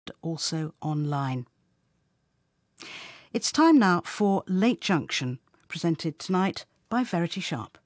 also online. It's time now for Late Junction, presented tonight by Verity Sharp.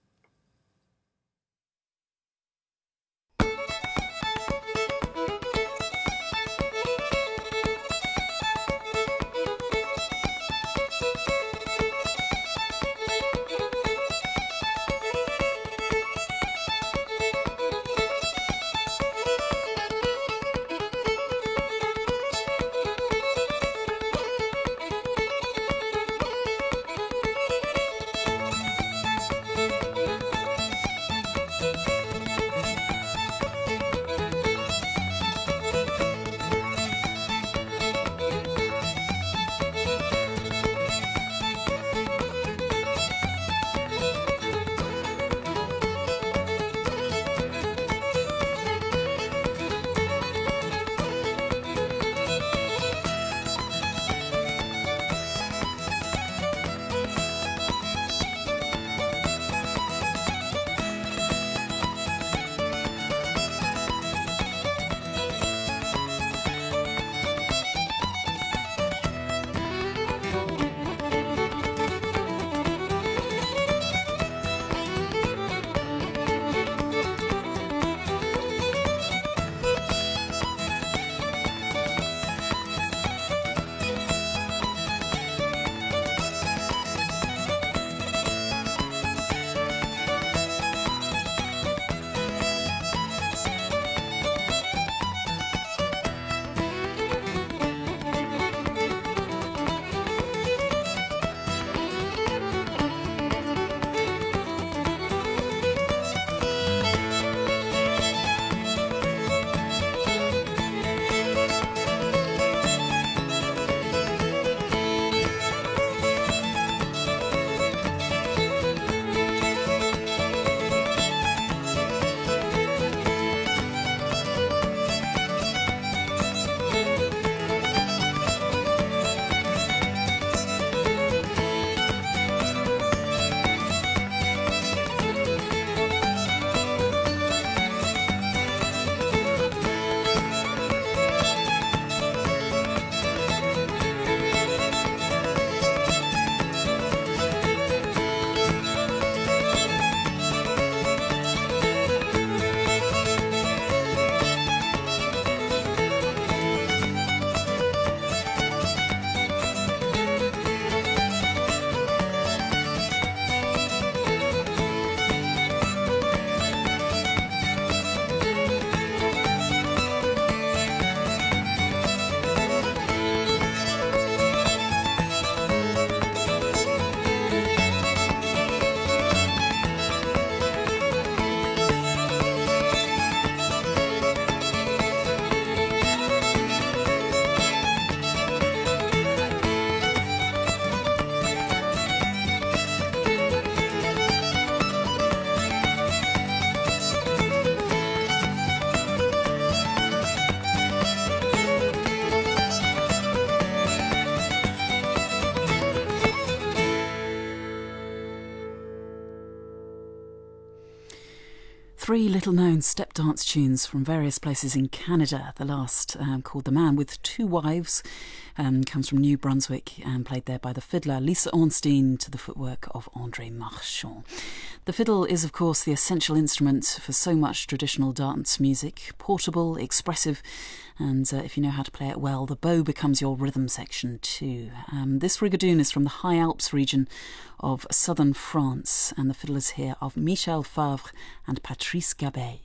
Three little-known step dance tunes from various places in Canada. The last, called The Man with Two Wives, comes from New Brunswick and played there by the fiddler Lisa Ornstein to the footwork of André Marchand. The fiddle is, of course, the essential instrument for so much traditional dance music, portable, expressive, and if you know how to play it well, the bow becomes your rhythm section too. This rigadoon is from the High Alps region of southern France, and the fiddlers here of Michel Favre and Patrice Gabet.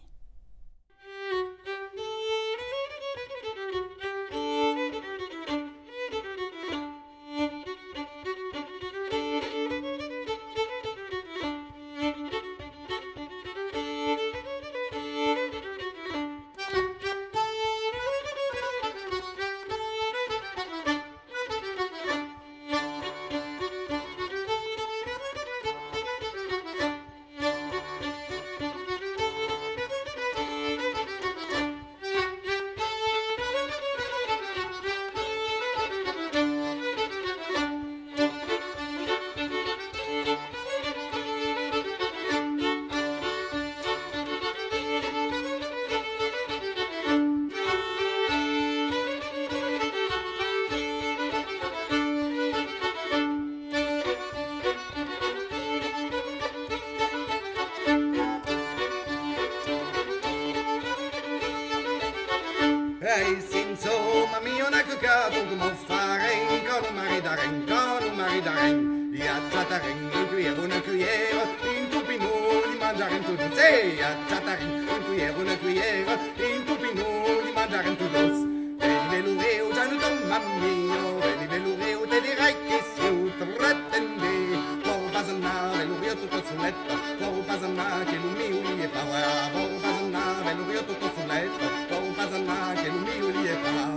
Zomaar mio na cuca, tu mo fareng, con un maridareng, con un maridareng. Ja, chattering, een cuillère, une cuillère, in tupinou, di mangiare in tutto. Sì, ja, chattering, een cuillère, une cuillère, in tupinou, di mangiare in tutto. Veli velureu, già non mamma mio, veli velureu, te direi che si utrettende. Vor basana, velureu tutto sul letto, vor basana, che l'umio li è paura, vor basana, velureu tutto sul letto, vor basana, che l'umio li è paura.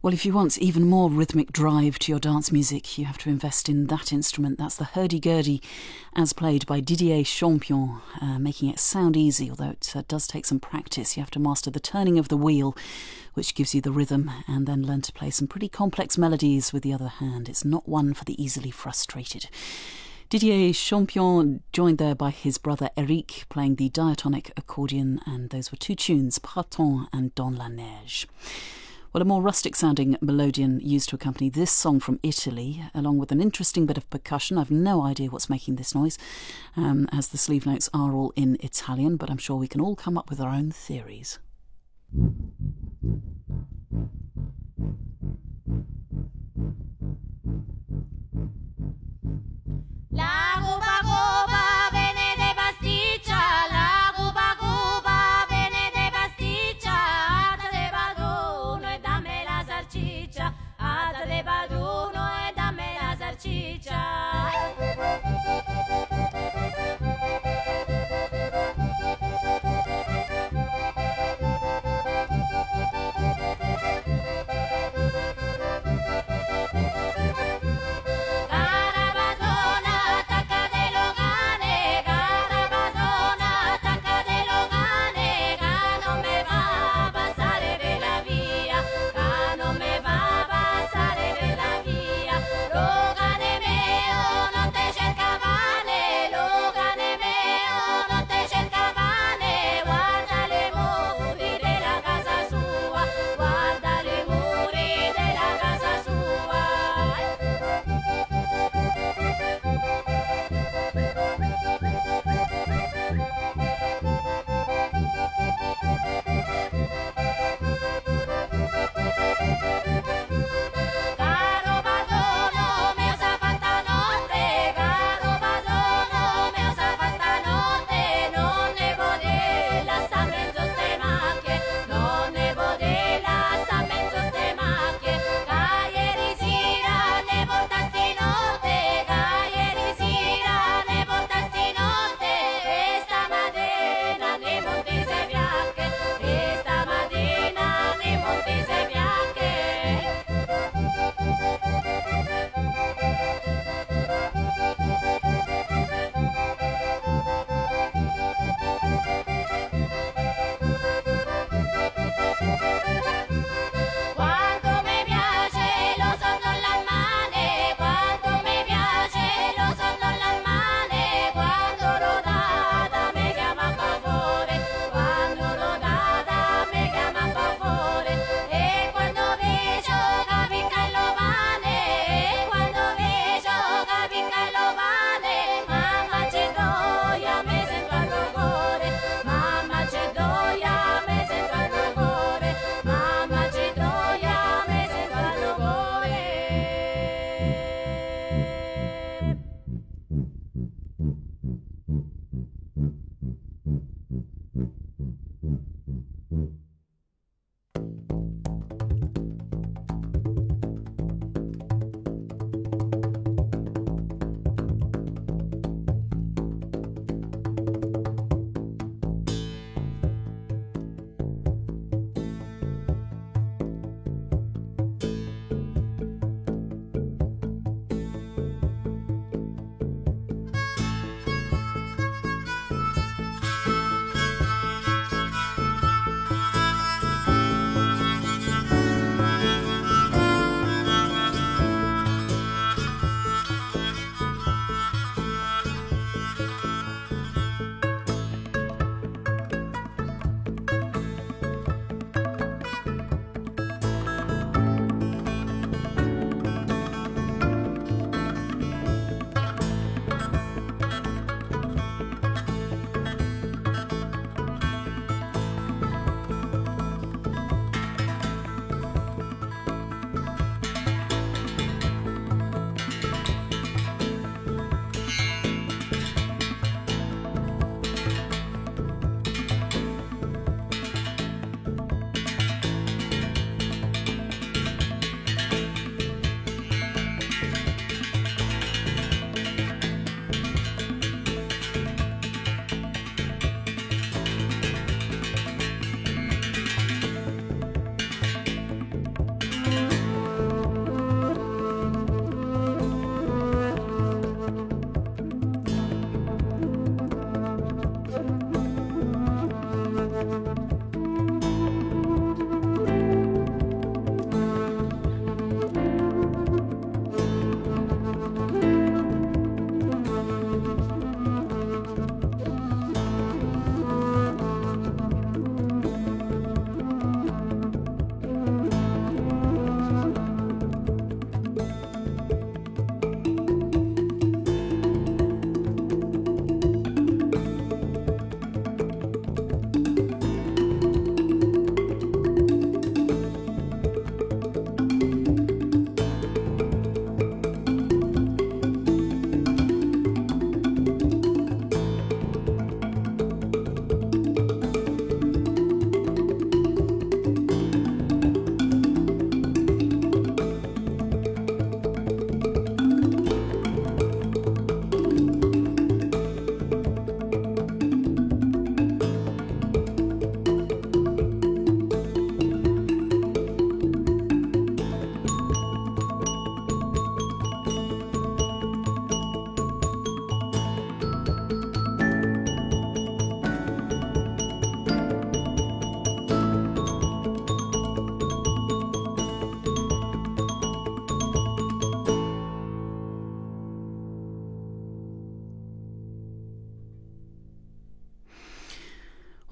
Well, if you want even more rhythmic drive to your dance music, you have to invest in that instrument. That's the hurdy-gurdy, as played by Didier Champion, making it sound easy, although it does take some practice. You have to master the turning of the wheel, which gives you the rhythm, and then learn to play some pretty complex melodies with the other hand. It's not one for the easily frustrated. Didier Champion, joined there by his brother Eric, playing the diatonic accordion, and those were two tunes, Printemps and Dans la Neige. Well, a more rustic-sounding melodeon used to accompany this song from Italy, along with an interesting bit of percussion. I've no idea what's making this noise, as the sleeve notes are all in Italian, but I'm sure we can all come up with our own theories. La guba guba viene de pasticcia, la guba guba viene de pasticcia, ata de baduno e dammi la salsiccia, ata de baduno e dammi la salsiccia. Carabadona, attacca de locale, Carabadona,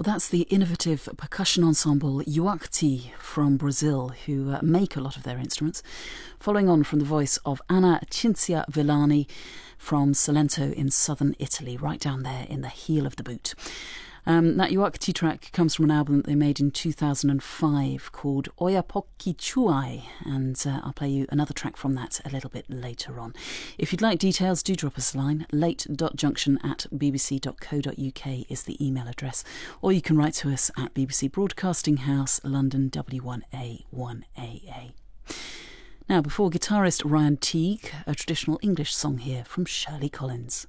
Well, that's the innovative percussion ensemble Uakti from Brazil, who make a lot of their instruments, following on from the voice of Anna Cinzia Villani from Salento in southern Italy, right down there in the heel of the boot. That Uakti track comes from an album that they made in 2005 called Oyapoki Chuai, and I'll play you another track from that a little bit later on. If you'd like details, do drop us a line. late.junction@bbc.co.uk is the email address, or you can write to us at BBC Broadcasting House, London W1A 1AA. Now, before guitarist Ryan Teague, a traditional English song here from Shirley Collins.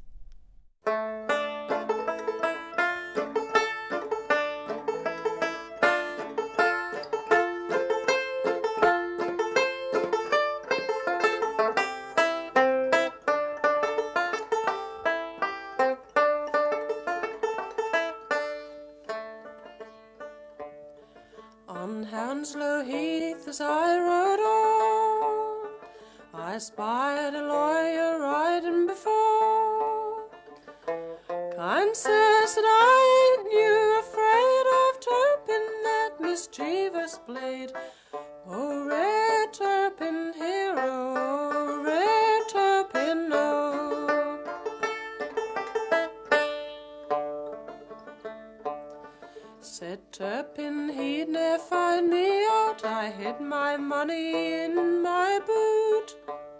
On Hounslow Heath as I rode on, I spied a lawyer riding before. Kind sir, said I, ain't you afraid of Turpin, that mischievous blade? Oh, rare Turpin hero, oh, rare Turpin, oh. Said Turpin he'd ne'er find me out, I hid my money in my boot.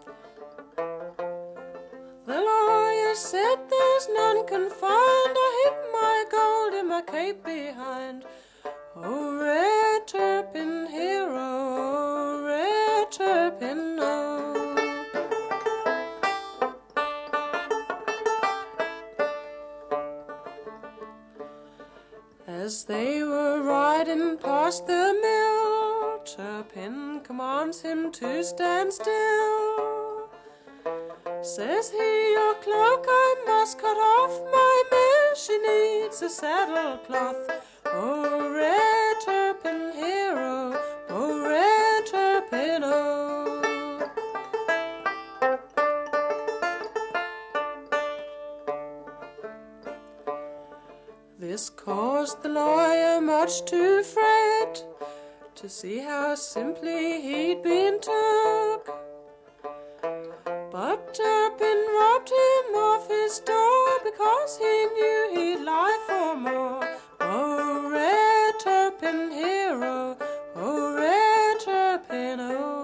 The lawyer said there's none can find, I hid my gold in my cape behind. Oh, rare Turpin hero, oh, rare Turpin, oh. As they were riding past the mill, Turpin commands him to stand still. Says he, your cloak I must cut off, my mare she needs a saddlecloth. Oh, rare Turpin hero, oh, rare Turpin, oh. This caused the lawyer much to fret, to see how simply he'd been took. But Turpin robbed him of his door, because he knew he'd lie for more. Oh, rare Turpin hero, oh, rare Turpin, oh.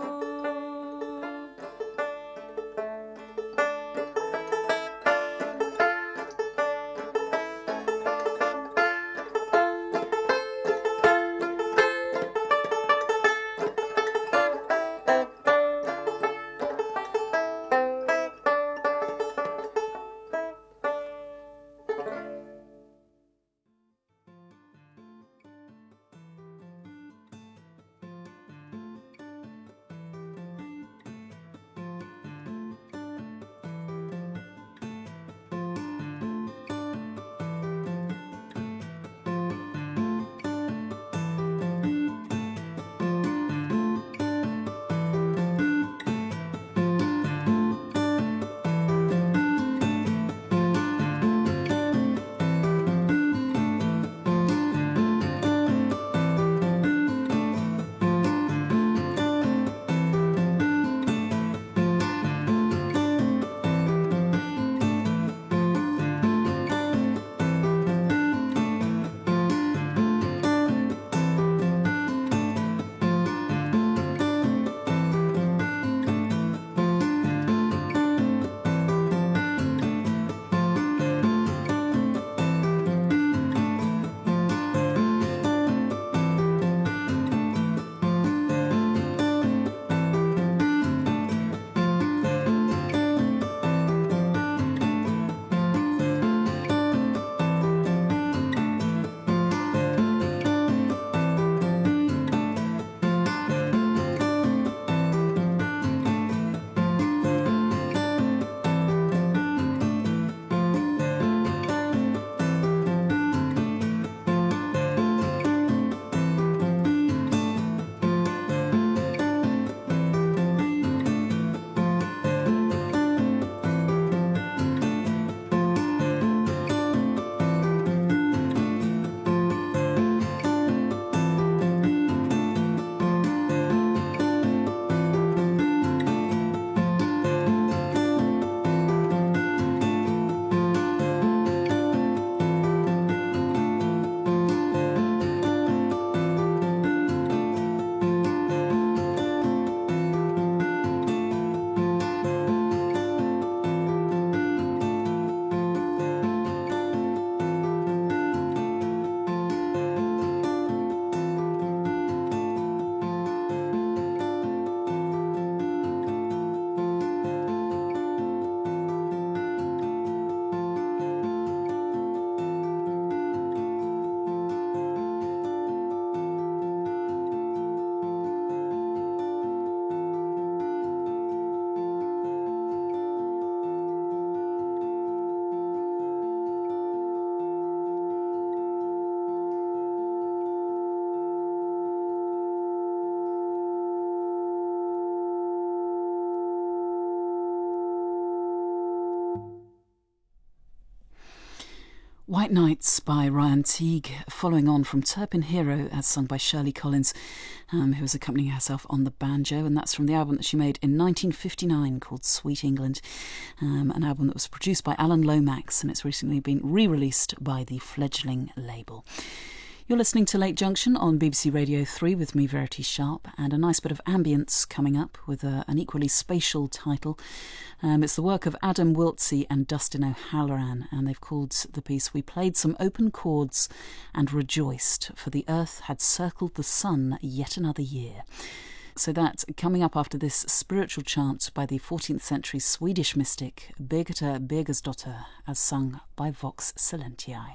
White Nights by Ryan Teague, following on from Turpin Hero as sung by Shirley Collins, who was accompanying herself on the banjo, and that's from the album that she made in 1959 called Sweet England, an album that was produced by Alan Lomax, and it's recently been re-released by the Fledgling label. You're listening to Lake Junction on BBC Radio 3 with me, Verity Sharp, and a nice bit of ambience coming up with an equally spatial title. It's the work of Adam Wiltsey and Dustin O'Halloran, and they've called the piece "We Played Some Open Chords and Rejoiced, for the Earth had circled the sun yet another year." So that's coming up after this spiritual chant by the 14th century Swedish mystic Birgitta Birgersdotter, as sung by Vox Silentiae.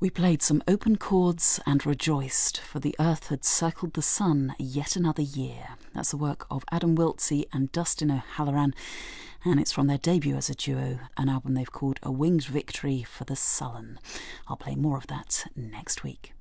We played some open chords and rejoiced, for the earth had circled the sun yet another year. That's the work of Adam Wiltsey and Dustin O'Halloran, and it's from their debut as a duo, an album they've called A Winged Victory for the Sullen. I'll play more of that next week.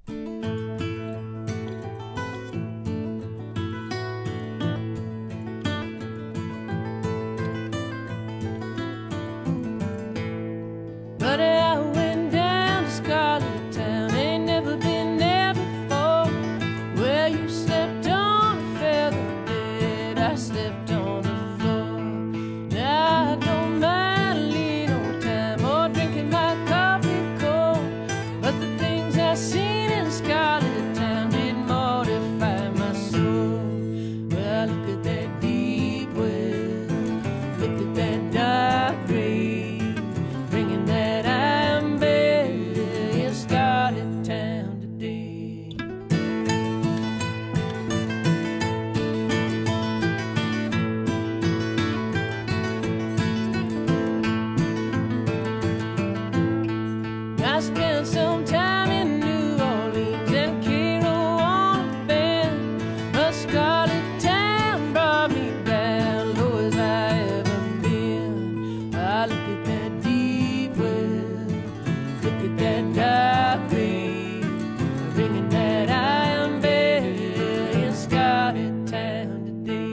But I went down to Scarlet Town, ain't never been there before. Where you slept on a feather bed, I slept on the floor. Now I don't mind a little time or drinking my coffee cold, but the things I seen in Scarlet Town did mortify my soul. Well, look at that deep well, look at that dark grave, bringing that I'm buried in Scarlet Town today. I spent some time in New Orleans and Cairo on a bend, but Scarlet Town brought me down low as I ever been. I look at that deep well, look at that dark grave, ringing that I am buried in Scarlet Town today.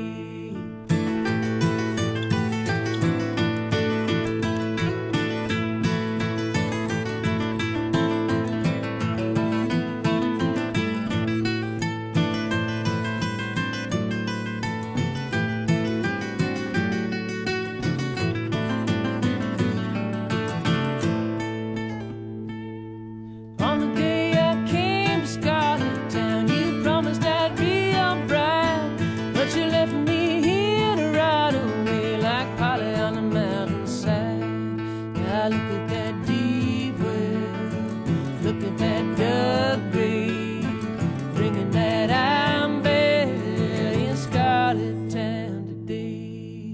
On the day I came to Scarlet Town, you promised I'd be your bride, but you left me here to ride away like Polly on the mountainside. Now look at that deep well, look at that dark grave, bringing that I'm buried in Scarlet Town today.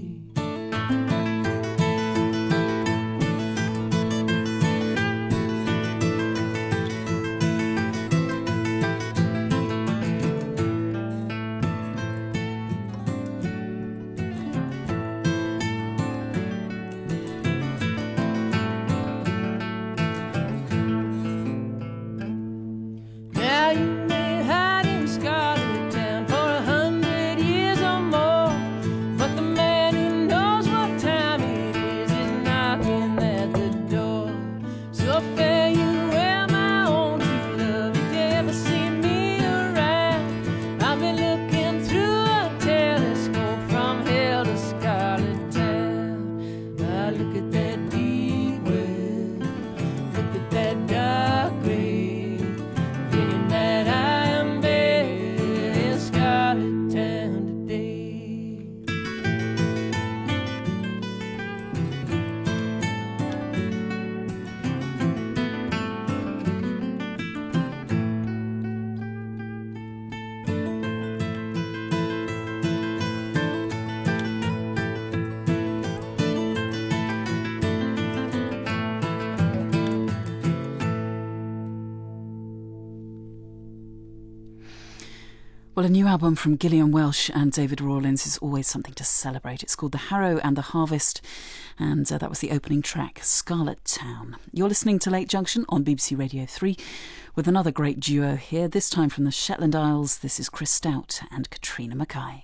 Now you may hide in Scarlet Town for 100 years or more, but the man who knows what time it is knocking at the door. So fare you well, my own true love, if you ever see me around. I'll be looking through a telescope from hell to Scarlet Town. I look at that deep well, look at that dark grave, feeling that I am buried in Scarlet Town today. Well, a new album from Gillian Welsh and David Rawlins is always something to celebrate. It's called The Harrow and the Harvest, and that was the opening track, Scarlet Town. You're listening to Late Junction on BBC Radio 3 with another great duo here, this time from the Shetland Isles. This is Chris Stout and Katrina Mackay.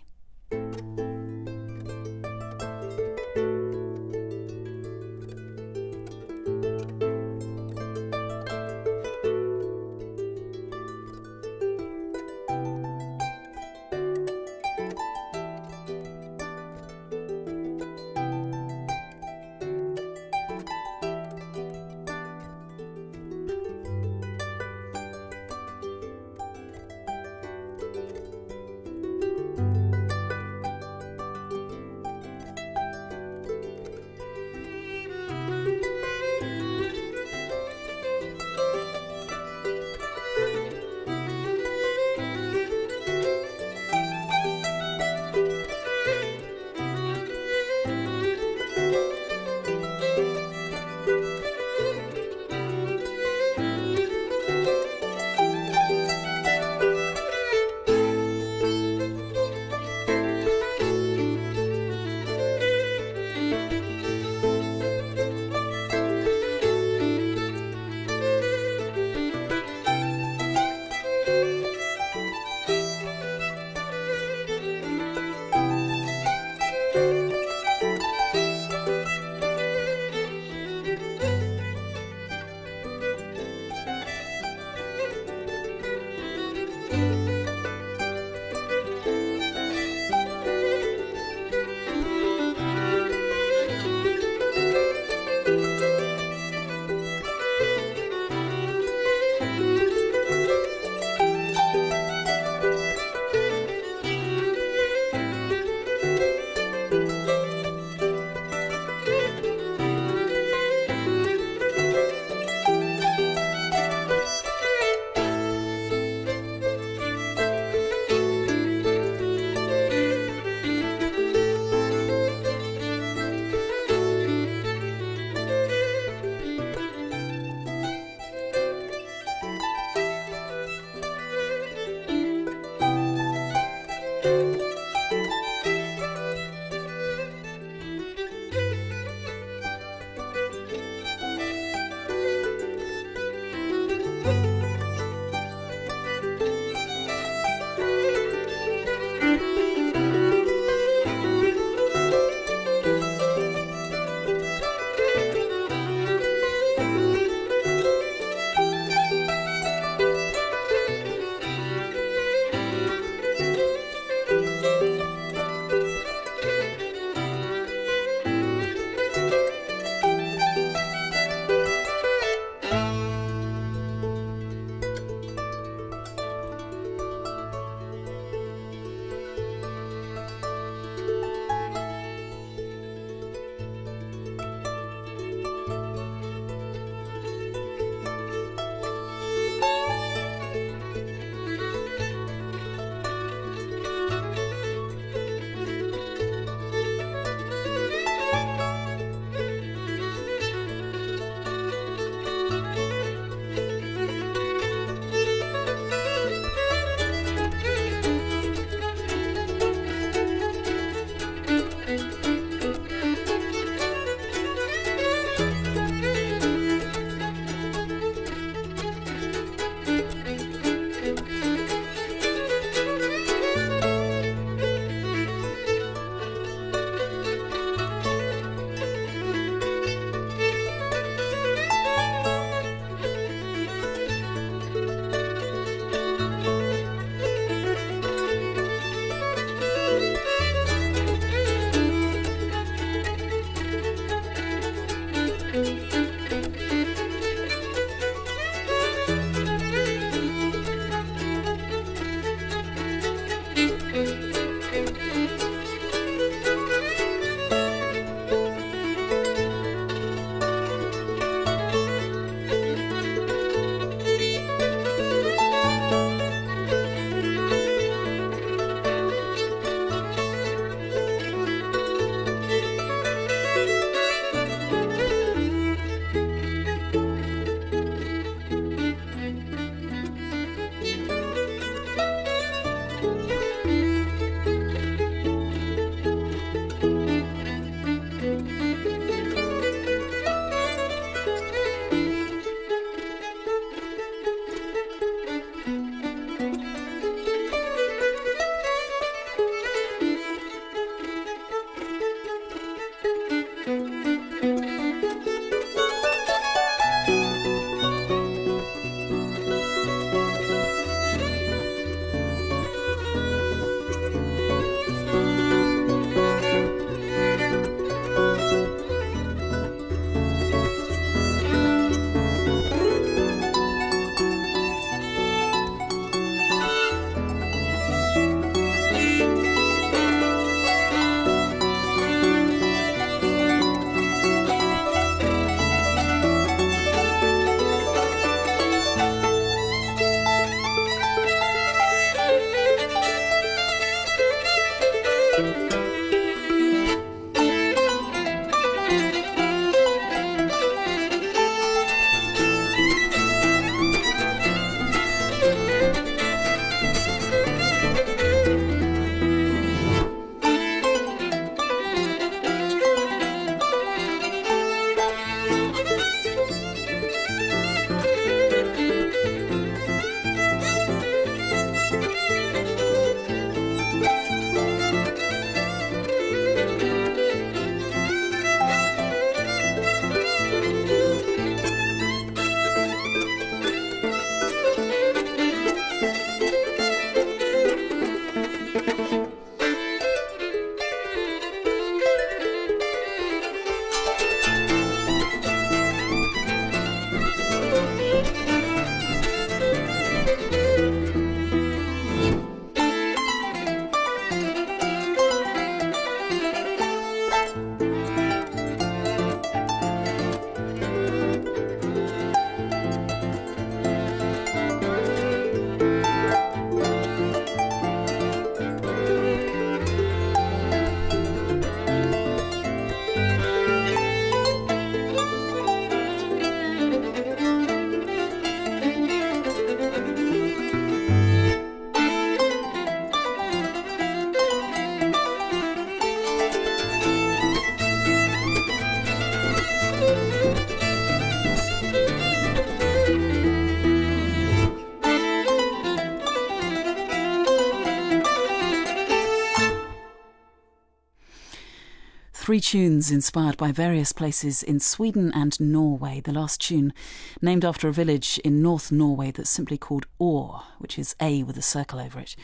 Three tunes inspired by various places in Sweden and Norway. The last tune named after a village in North Norway that's simply called Or, which is A with a circle over it.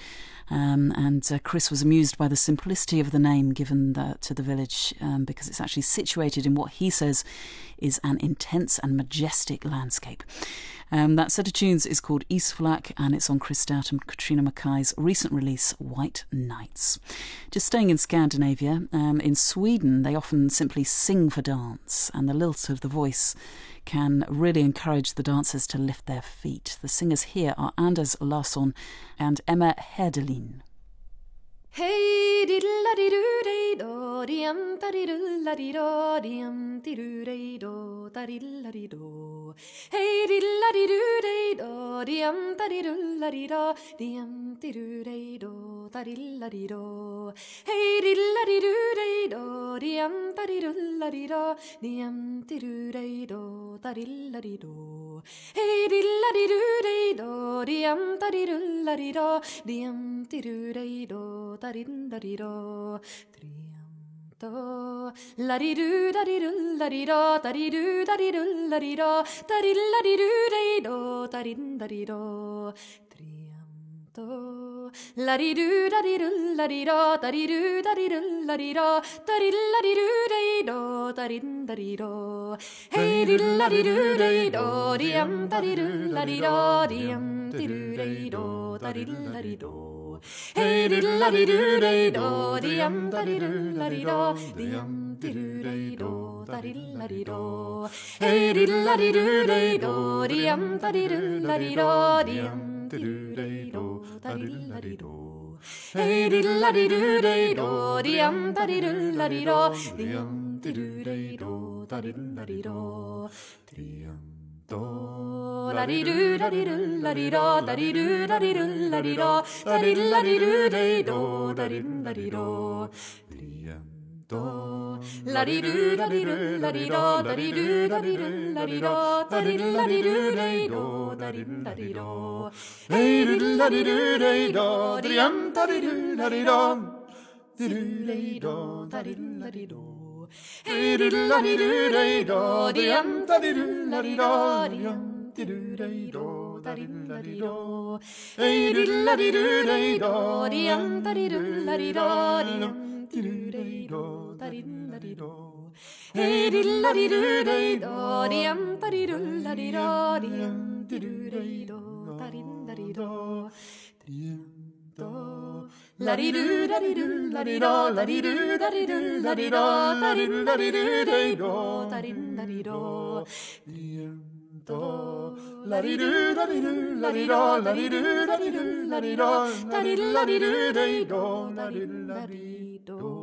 Chris was amused by the simplicity of the name given to the village because it's actually situated in what he says is an intense and majestic landscape. That set of tunes is called Isflak, and it's on Chris Stout and Katrina Mackay's recent release, White Nights. Just staying in Scandinavia, in Sweden they often simply sing for dance, and the lilt of the voice can really encourage the dancers to lift their feet. The singers here are Anders Larsson and Emma Hedelin. Hey diddla didoo day do diam tadiddla dido diam tidoo day do tadiddla dido. Hey diddla didoo day do diam tadiddla dido diam tidoo day do tadiddla dido. Hey diddla didoo day do diam tadiddla dido diam tidoo day do tadiddla dido. Hey diddla didoo day do diam tadiddla dido diam tidoo day do da-di-da-di-do, triam-do, la-di-do-da-di-do, da-di-do, da-di-do, da-di-do-da-di-do-da-di-do, da-di-da-di-do, triam-do, la-di-do-da-di-do, da-di-do, da-di-do, da-di-da-di-do, da-di-da-di-do, hey diddle-da-di-do-da-di-do, diam-da-di-do-da-di-do, diam-di-do-da-di-do, da-di-da-di-do. Hey diddle-a-dee-doo-day-do, diam-da-dee-doo-la-dee-do, diam-dee-doo-day-do, da-dee-la-dee-do. Hey diddle-a-dee-doo-day-do, diam-da-dee-doo-la-dee-do, diam-dee-doo-day-do, da-dee-la-dee-do. Hey diddle-a-dee-doo-day-do, diam-da-dee-doo-la-dee-do, diam-dee-doo-day-do, da-dee-la-dee-do. Do la di do da di do la di do da di do da di do la di do da di la di do day do da di da di do do la di do da di do la di do da di do da di do la di do da di la di do day do da di da di do hey di la di do day do diam da di do la di do day do da di la di do. Hey diddle-a-dee-doo-day-do, diam-da-dee-doo-la-dee-do, diam-dee-doo-day-do, da-dee-la-dee-do. Hey diddle-a-dee-doo-day-do, diam-da-dee-doo-la-dee-do, diam-dee-doo-day-do, da-dee-la-dee-do. Hey diddle-a-dee-doo-day-do, diam-da-dee-doo-la-dee-do, diam-dee-doo-day-do, da-dee-la-dee-do. La di do da di do la di do la di do da di do la di do da di do da di do da di do do. La di do, la di do, la di do, la di do, la di do, la di do, la di do, la di do, la di do, la di do, la di do.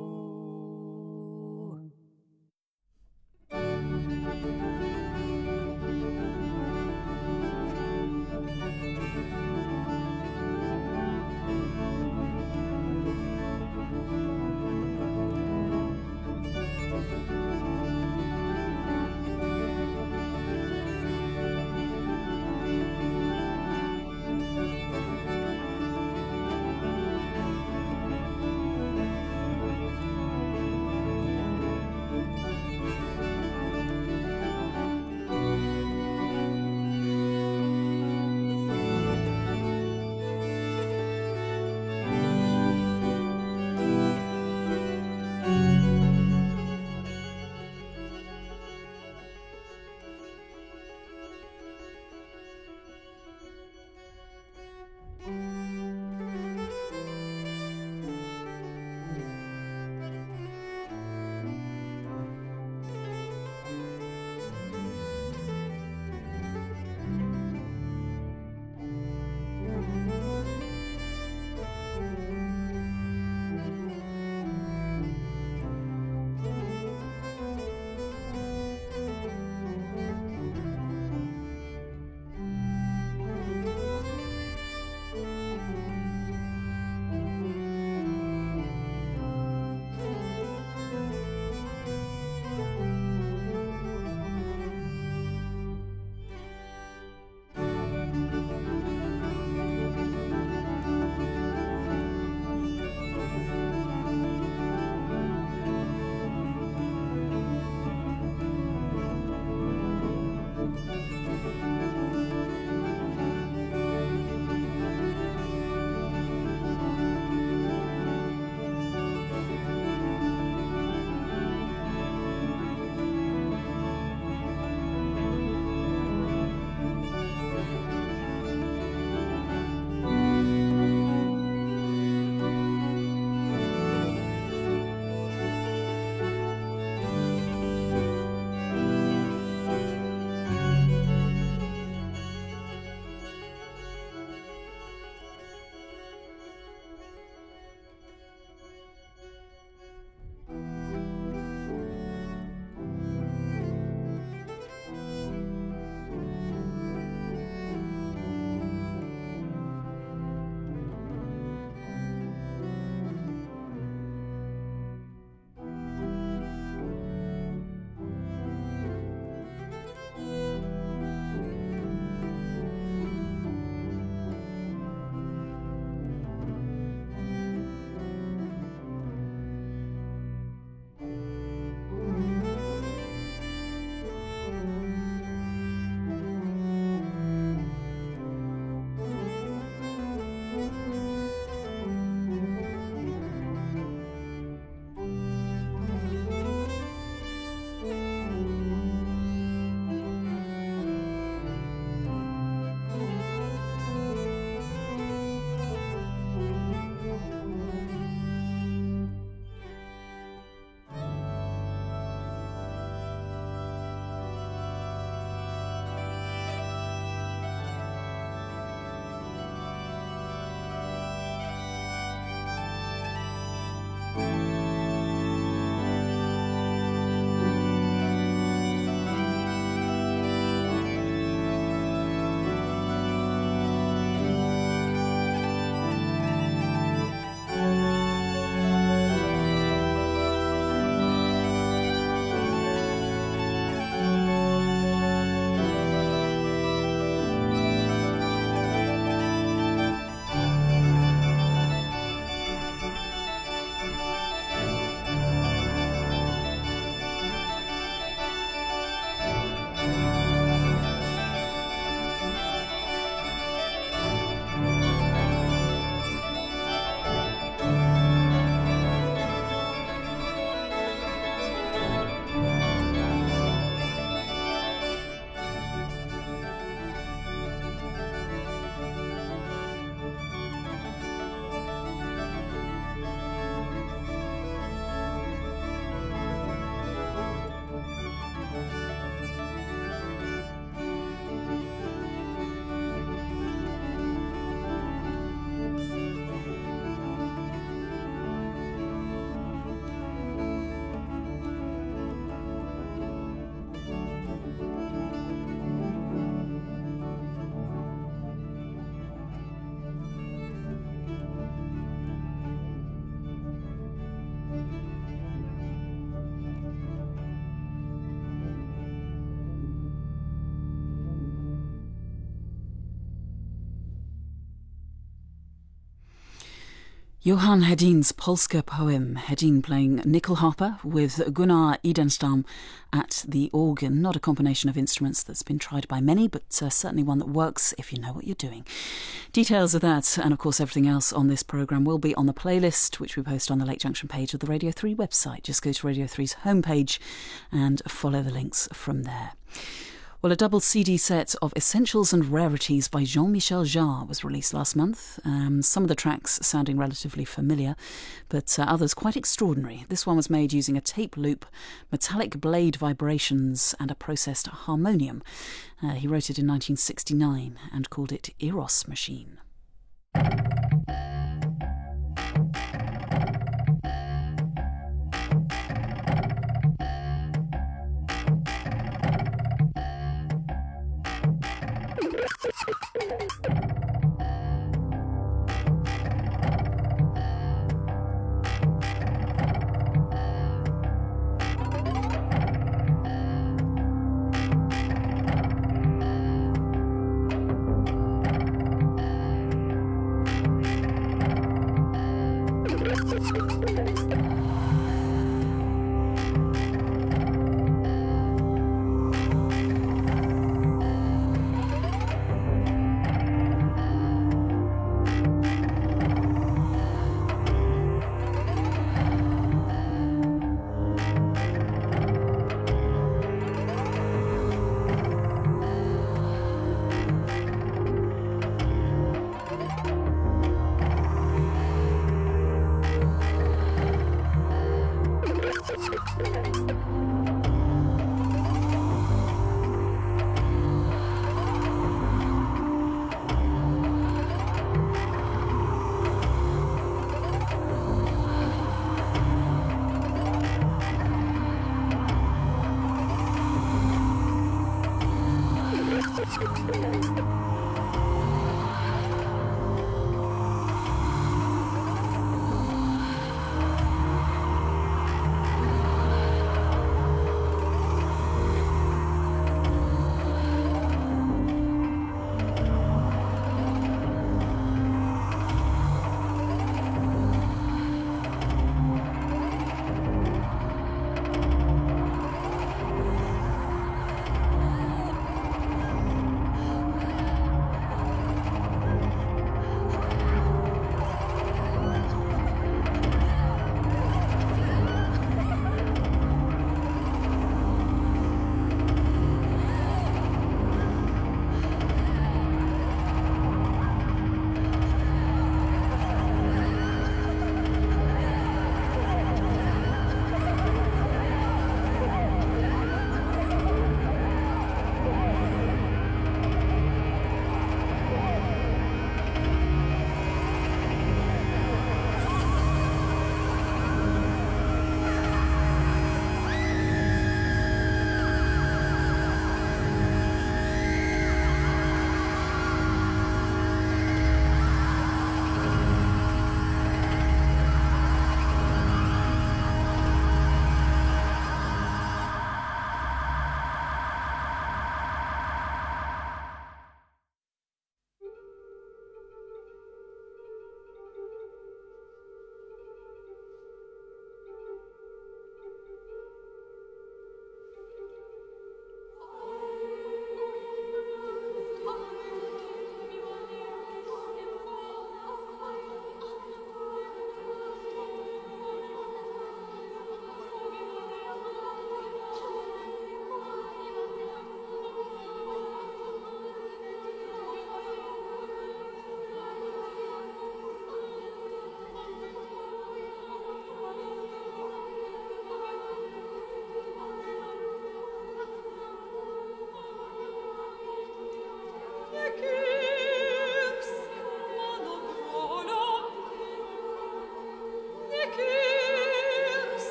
Johan Hedin's Polska poem, Hedin playing nickel harper with Gunnar Idenstam at the organ. Not a combination of instruments that's been tried by many, but certainly one that works if you know what you're doing. Details of that, and of course everything else on this programme, will be on the playlist, which we post on the Lake Junction page of the Radio 3 website. Just go to Radio 3's homepage and follow the links from there. Well, a double CD set of Essentials and Rarities by Jean-Michel Jarre was released last month. Some of the tracks sounding relatively familiar, but others quite extraordinary. This one was made using a tape loop, metallic blade vibrations and a processed harmonium. He wrote it in 1969 and called it Eros Machine.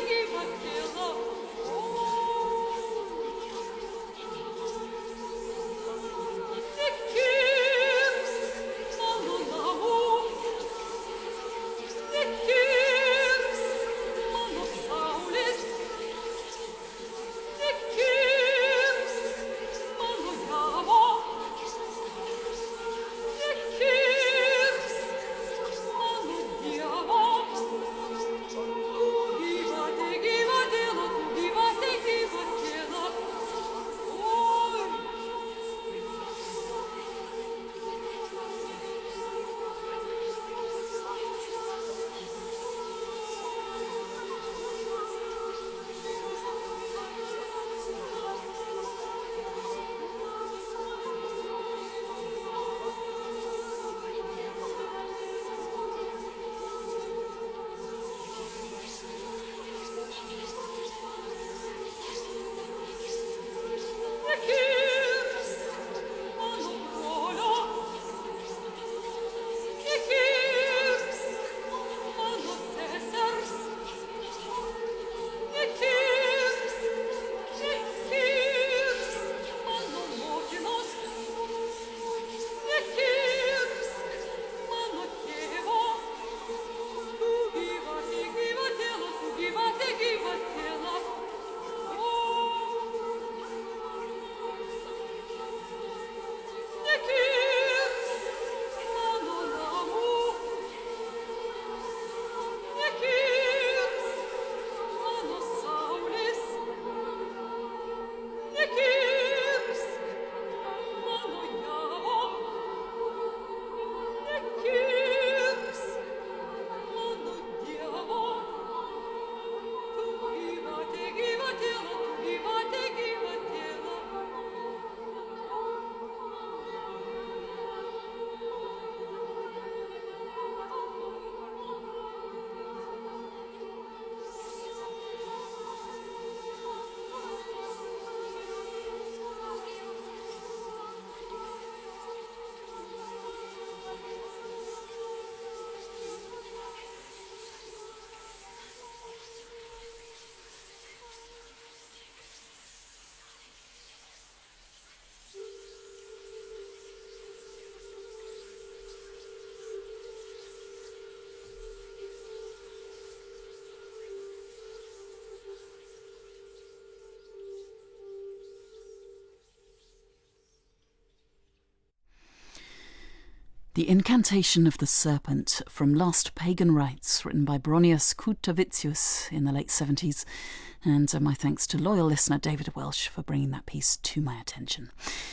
The Incantation of the Serpent from Last Pagan Rites, written by Bronius Kutavitsius in the late 70s, and my thanks to loyal listener David Welsh for bringing that piece to my attention.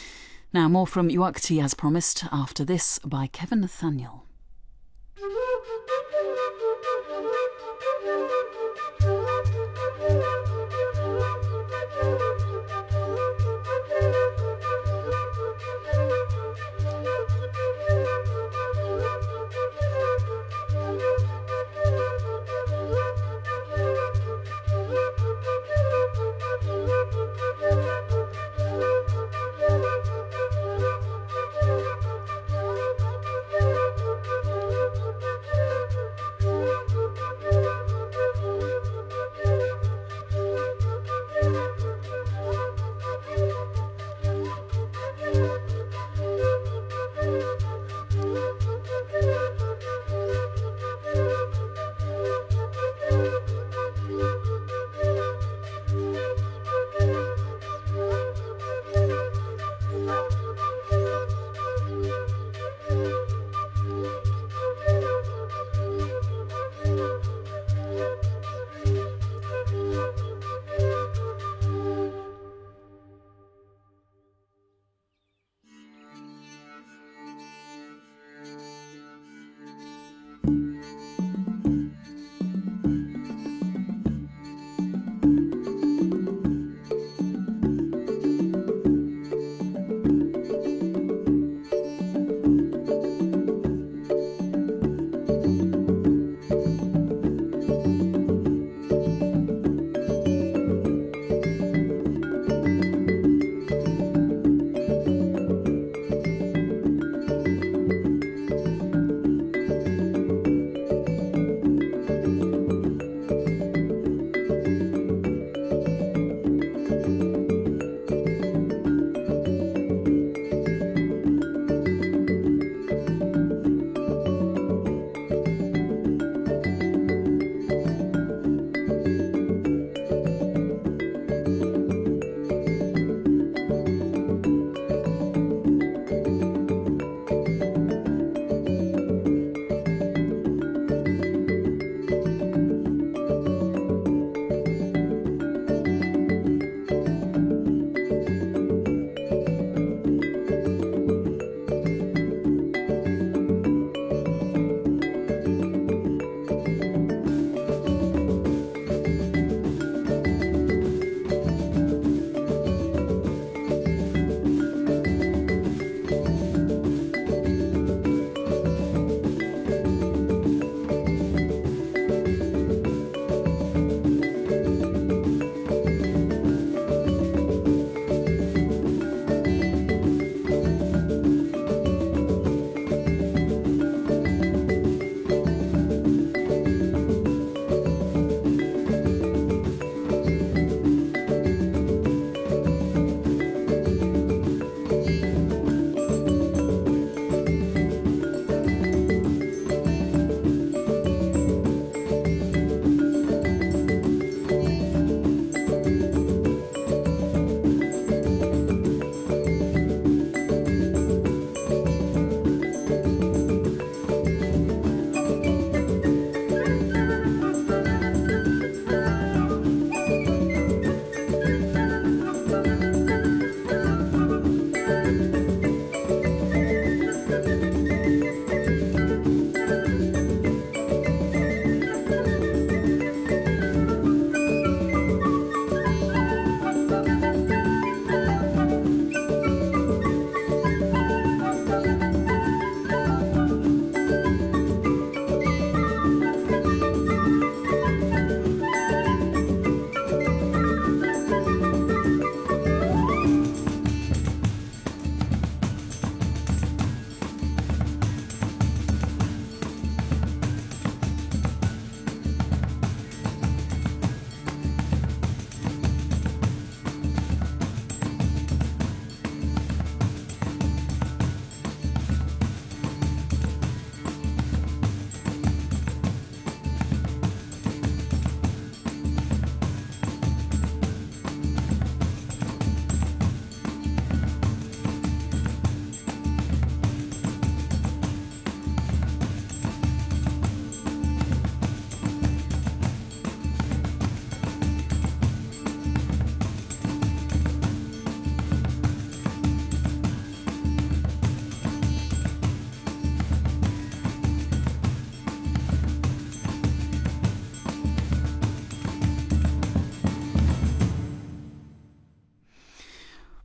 Now more from Uakti as promised, after this by Kevin Nathaniel.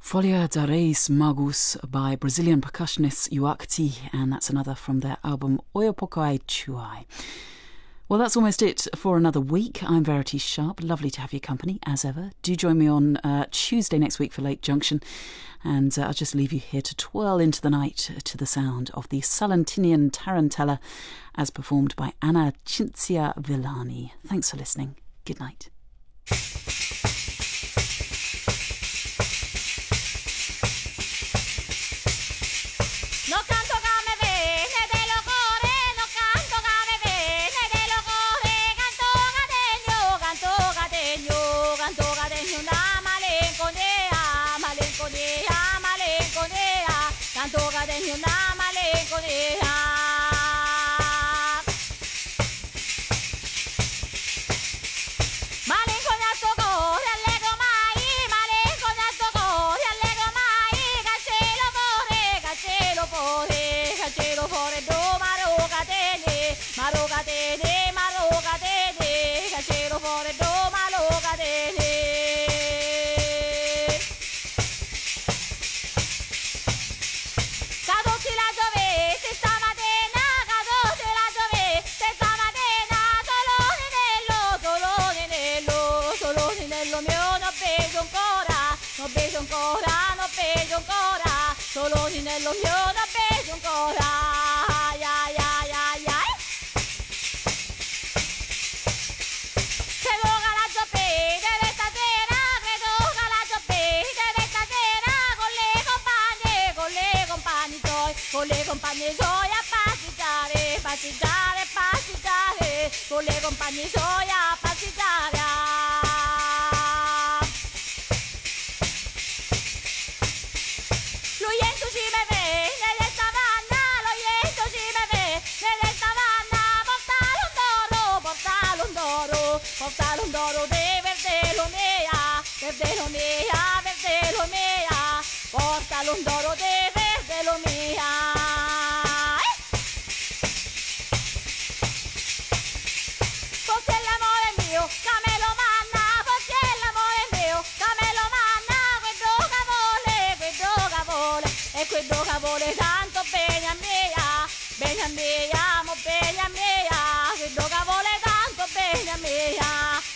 Folha de Reis Magos by Brazilian percussionist Uakti, and that's another from their album Oiapokai Chuai. Well, that's almost it for another week. I'm Verity Sharp. Lovely to have your company, as ever. Do join me on Tuesday next week for Lake Junction, and I'll just leave you here to twirl into the night to the sound of the Salentinian Tarantella as performed by Anna Cinzia Villani. Thanks for listening. Good night. Solo nello mio da peggio ancora, ai ai ai ai ai. Credo che la giopete stasera, credo che la giopete stasera con le compagne suoi a passeggiare, passeggiare, passeggiare, con le compagne suoi a passeggiare. Portalo d'oro de verdelo mea, verdelo mea, verdelo mea, portalo d'oro de verdelo mea. Forse l'amore mio, camelo manna, forse l'amore mio, camelo manna, quel dogavole, e quel dogavole tanto bene a mea, mo bene a mea, quel dogavole tanto bene a mea.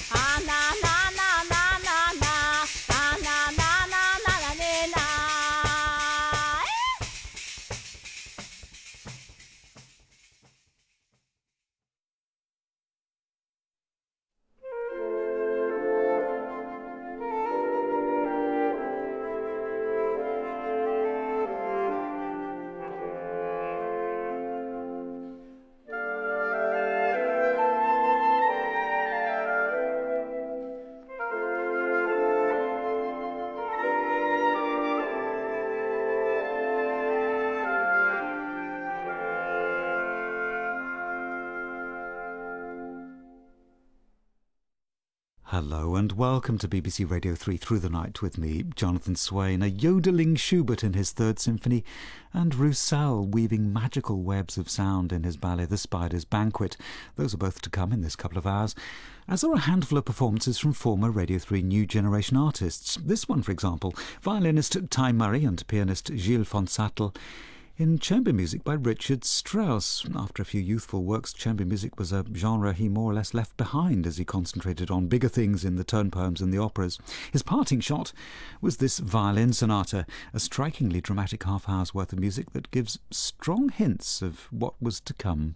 Hello and welcome to BBC Radio 3 Through the Night with me, Jonathan Swain, a yodeling Schubert in his Third Symphony, and Roussel weaving magical webs of sound in his ballet The Spider's Banquet. Those are both to come in this couple of hours, as are a handful of performances from former Radio 3 New Generation artists. This one, for example, violinist Ty Murray and pianist Gilles Fonsattel, in chamber music by Richard Strauss. After a few youthful works, chamber music was a genre he more or less left behind as he concentrated on bigger things in the tone poems and the operas. His parting shot was this violin sonata, a strikingly dramatic half-hour's worth of music that gives strong hints of what was to come.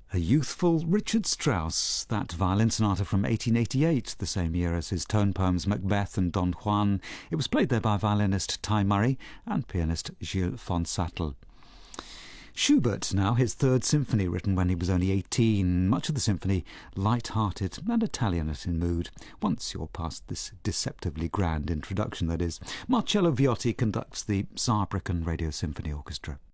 A youthful Richard Strauss, that violin sonata from 1888, the same year as his tone poems Macbeth and Don Juan. It was played there by violinist Ty Murray and pianist Gilles Fonsattel. Schubert now, his third symphony, written when he was only 18, much of the symphony light-hearted and Italianate in mood. Once you're past this deceptively grand introduction, that is. Marcello Viotti conducts the Saarbrücken Radio Symphony Orchestra.